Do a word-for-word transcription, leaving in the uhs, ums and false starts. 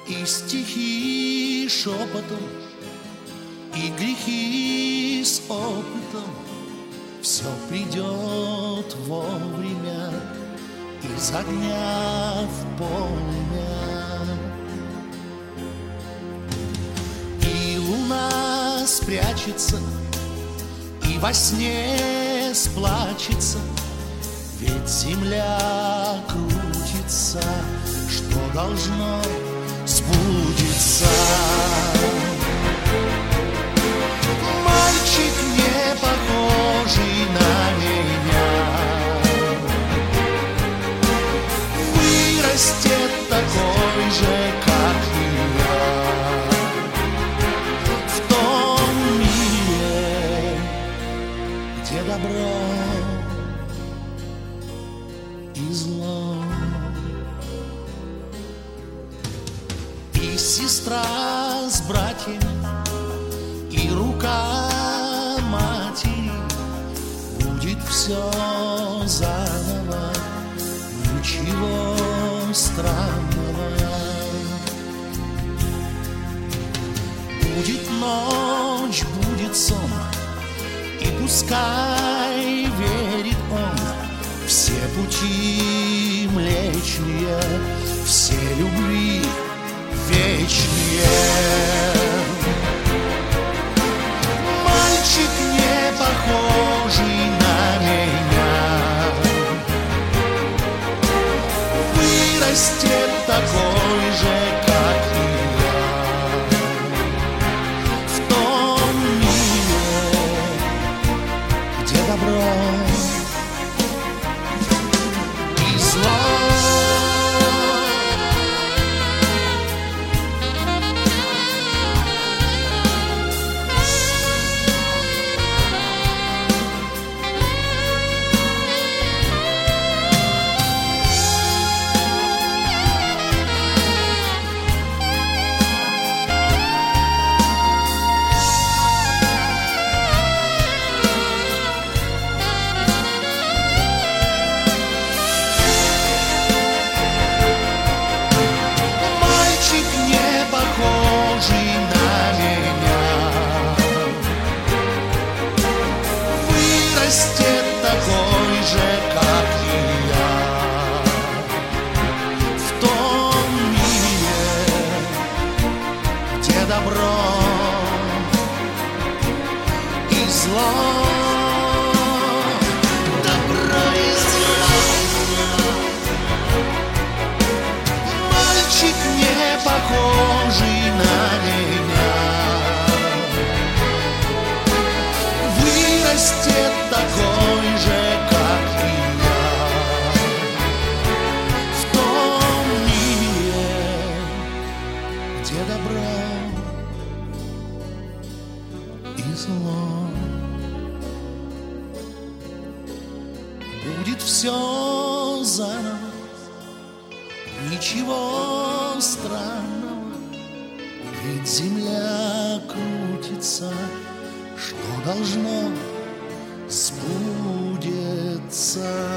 И стихи шепотом, и грехи с опытом. Все придет вовремя, из огня в полымя. И луна спрячется, и во сне сплачется, ведь земля крутится, что должно сбудется. Мальчик, не похожий на меня, вырастет такой же, как и я, в том мире, где добро и зло. И сестра с братьями, и рука матери, будет все заново, ничего странного. Будет ночь, будет сон, и пускай верит он, все пути млечные, все любви вечные. Мальчик, не похожий на меня, вырастет такой же, как и я, в том мире, где добро и зло. Вырастет такой же, как и я, в том мире, где добро и зло. Добро и зло. Мальчик, не похожий на меня, вырастет такой же, как и я, в том мире, где добро и зло. Будет все заново, ничего странного, ведь земля крутится, что должно сбудется.